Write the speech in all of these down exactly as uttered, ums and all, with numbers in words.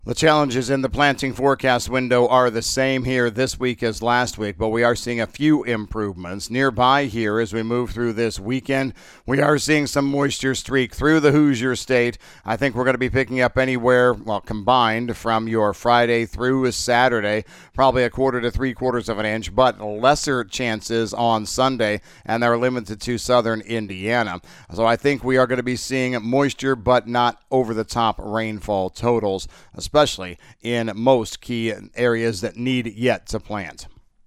The challenges in the planting forecast window are the same here this week as last week, but we are seeing a few improvements. Nearby here as we move through this weekend, we are seeing some moisture streak through the Hoosier State. I think we're going to be picking up anywhere, well, combined from your Friday through Saturday, probably a quarter to three quarters of an inch, but lesser chances on Sunday, and they're limited to southern Indiana. So I think we are going to be seeing moisture, but not over-the-top rainfall totals, especially in most key areas that need yet to plant.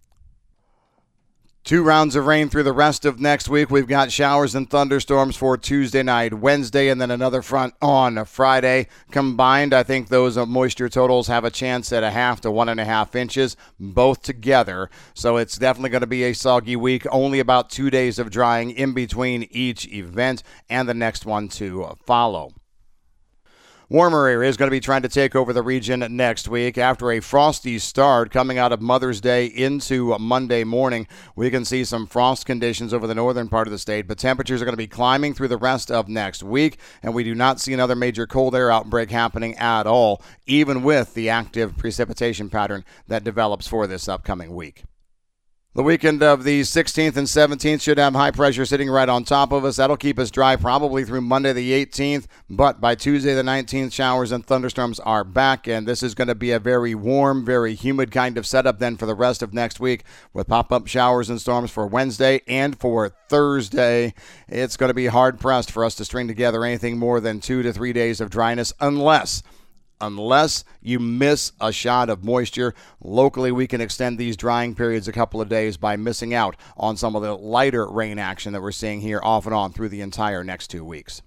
Two rounds of rain through the rest of next week. We've got showers and thunderstorms for Tuesday night, Wednesday, and then another front on Friday. Combined, I think those moisture totals have a chance at a half to one and a half inches, both together. So it's definitely going to be a soggy week. Only about two days of drying in between each event and the next one to follow. Warmer area is going to be trying to take over the region next week. After a frosty start coming out of Mother's Day into Monday morning, we can see some frost conditions over the northern part of the state, but temperatures are going to be climbing through the rest of next week, and we do not see another major cold air outbreak happening at all, even with the active precipitation pattern that develops for this upcoming week. The weekend of the sixteenth and seventeenth should have high pressure sitting right on top of us. That'll keep us dry probably through Monday the eighteenth, but by Tuesday the nineteenth, showers and thunderstorms are back, and this is going to be a very warm, very humid kind of setup then for the rest of next week with pop-up showers and storms for Wednesday and for Thursday. It's going to be hard-pressed for us to string together anything more than two to three days of dryness unless Unless you miss a shot of moisture. Locally, we can extend these drying periods a couple of days by missing out on some of the lighter rain action that we're seeing here off and on through the entire next two weeks.